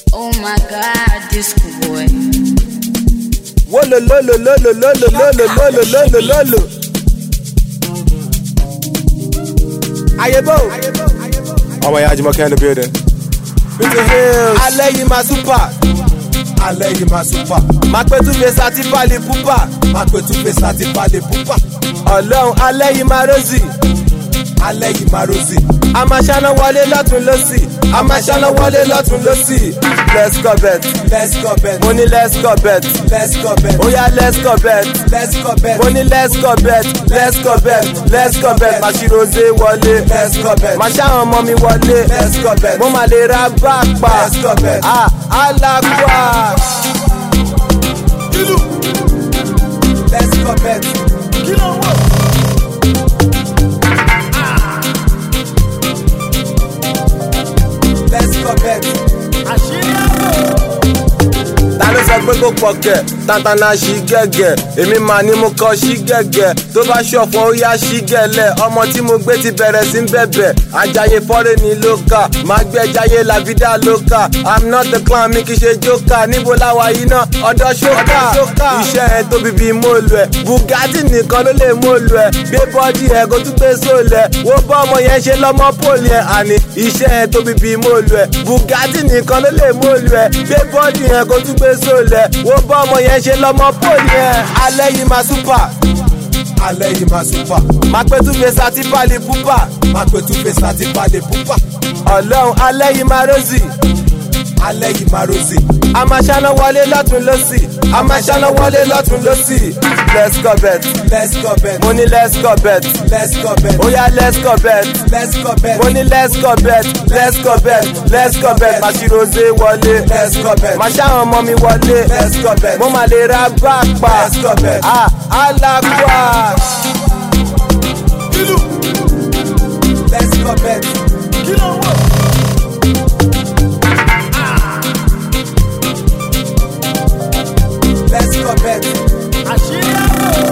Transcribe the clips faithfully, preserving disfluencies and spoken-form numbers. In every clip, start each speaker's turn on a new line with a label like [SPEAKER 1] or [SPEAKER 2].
[SPEAKER 1] Oh my God, disco boy.
[SPEAKER 2] Wolo lolo lolo lolo lolo lolo lolo lolo. Ayebo. Oh my God, Jumoke in the building. With the hills. Alẹ́ yìí máa super.
[SPEAKER 3] Alẹ́ yìí máa super.
[SPEAKER 2] Máa pẹ́ tún fèsì àti balẹ̀ púpà.
[SPEAKER 3] Máa pẹ́ tún fèsì àti balẹ̀ púpà.
[SPEAKER 2] Ọlọ́run alẹ́ yìí máa rosy.
[SPEAKER 3] Alẹ́ yìí máa rosy.
[SPEAKER 2] A máa ṣáná wọlé lọ́tún lọ́sì. A máa ṣáná wọlé lọ́tún lọ́sì. Let's go bet.
[SPEAKER 3] Let's go bet.
[SPEAKER 2] Mo ní let's go bet.
[SPEAKER 3] Let's go bet.
[SPEAKER 2] Ó yá let's go bet.
[SPEAKER 3] Let's go bet.
[SPEAKER 2] Mo ní let's go bet. Let's go bet. Let's go bet. Màá ṣí rosé wọlé.
[SPEAKER 3] Let's go bet.
[SPEAKER 2] Màá ṣáwọn ọmọ mi wọlé.
[SPEAKER 3] Let's go bet.
[SPEAKER 2] Mo máa lè ra back pa.
[SPEAKER 3] Let's go bet.
[SPEAKER 2] Ah, alakwa.
[SPEAKER 3] Let's go bet. Kí ló wọ̀? Let's go bet. Àṣírí àbò.
[SPEAKER 2] Ta ló sọ pé kó pọ̀kẹ̀ tantana ṣí gẹ́gẹ́ èmi máa ní mo kọ́ ṣí gẹ́gẹ́ tó bá ṣọ̀fọ̀ ó yá ṣí gẹ́lẹ̀ ọmọ tí mo gbé ti bẹ̀rẹ̀ sí ń bẹ̀bẹ̀ ajáyé fọ́rẹ́ ní lókà máa gbé jáyé la vida lókà I'm not the clown mi kì í ṣe jókà níbo láwa yìí náà ọ̀dọ̀ ṣókà iṣẹ́ ẹ̀ tóbi bíi mọ́ọ̀lù ẹ̀ Bugatti nìkan ló lè mọ́ọ̀lù ẹ̀ gbé bọ́dí ẹ̀ kó tún gbé sólẹ̀ wo bọ́ ọmọ yẹn ṣe lọ́mọ pòlì ẹ̀ àní iṣẹ́ ẹ̀ tóbi bíi mọ́ọ̀lù ẹ̀ Bugatti nìkan ló lè mọ́ọ̀lù ẹ̀ gbé bọ́dí ẹ̀ kó tún gbé sólẹ̀ wo bọ́ ọmọ yẹn ṣe lọ́mọ pòlì ẹ̀ alẹ́ yìí máa super.
[SPEAKER 3] Alẹ́ yìí máa super.
[SPEAKER 2] Máa pẹ́ tún fèsì àti balẹ̀ púpà.
[SPEAKER 3] Máa pẹ́ tún fèsì àti balẹ̀ púpà.
[SPEAKER 2] Ọlọ́run alẹ́ yìí máa rosy.
[SPEAKER 3] Alẹ́ yìí máa rosy.
[SPEAKER 2] A máa ṣáná wọlé lọ́tún lọ́sì. A máa ṣáná wọlé lọ́tún lọ́sì. Let's go bet.
[SPEAKER 3] Let's go bet.
[SPEAKER 2] Mo ní let's go bet.
[SPEAKER 3] Let's go bet.
[SPEAKER 2] Ó yá let's go bet.
[SPEAKER 3] Let's go bet.
[SPEAKER 2] Mo ní let's go bet. Let's go bet. Let's go bet. Màá ṣí rosé wọlé.
[SPEAKER 3] Let's go bet.
[SPEAKER 2] Màá ṣáwọn ọmọ mi wọlé.
[SPEAKER 3] Let's go bet.
[SPEAKER 2] Mo máa lè ra back pa.
[SPEAKER 3] Let's go bet.
[SPEAKER 2] Ah, alakwa.
[SPEAKER 3] Let's go bet. Kí ló wọ̀? Let's go bet. Àṣírí àbò.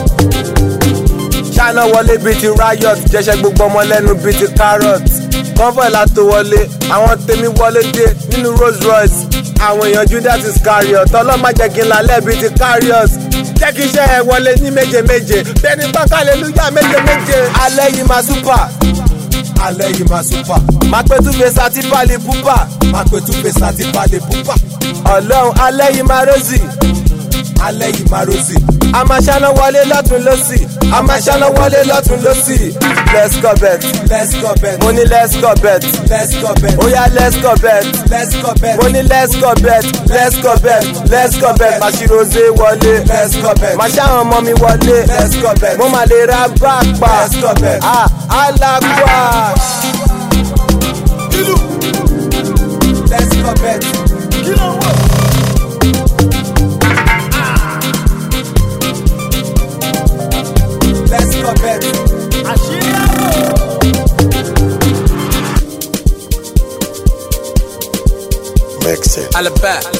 [SPEAKER 2] Ṣáná wọlé bíi ti riot jẹ́ṣẹ́ gbogbo ọmọ lẹ́nu bíi ti carrot convoy látò wọlé àwọn tèmi wọlé dé nínú Rolls Royce àwọn èèyàn Judas Iscariot ọlọ́mọ jẹ́ kí n lálẹ́ bíi ti carriers jẹ́ kí iṣẹ́ ẹ wọlé ní méje méje bẹ́ẹ̀ni tọ́ka hallelujah méje méje alẹ́ yìí máa super.
[SPEAKER 3] Alẹ́ yìí máa super.
[SPEAKER 2] Máa pẹ́ tún fèsì àti balẹ̀ púpà.
[SPEAKER 3] Máa pẹ́ tún fèsì àti balẹ̀ púpà.
[SPEAKER 2] Ọlọ́run alẹ́ yìí máa rosy.
[SPEAKER 3] Alẹ́ yìí máa rosy.
[SPEAKER 2] A máa ṣáná wọlé lọ́tún lọ́sì. A máa ṣáná wọlé lọ́tún lọ́sì. Let's go bet.
[SPEAKER 3] Let's go bet.
[SPEAKER 2] Mo ní let's go bet.
[SPEAKER 3] Let's go bet.
[SPEAKER 2] Ó yá let's go bet.
[SPEAKER 3] Let's go bet.
[SPEAKER 2] Mo ní let's go bet. Let's go bet. Let's go bet. Màá ṣí rosé wọlé.
[SPEAKER 3] Let's go bet.
[SPEAKER 2] Màá ṣáwọn ọmọ mi wọlé.
[SPEAKER 3] Let's go bet.
[SPEAKER 2] Mo máa lè ra back pa.
[SPEAKER 3] Let's go bet.
[SPEAKER 2] Ah, alakwa.
[SPEAKER 3] Let's go bet. Kí ló wọ̀? Let's go bet. Àṣírí àbò.
[SPEAKER 4] Mix it.
[SPEAKER 2] Alabama.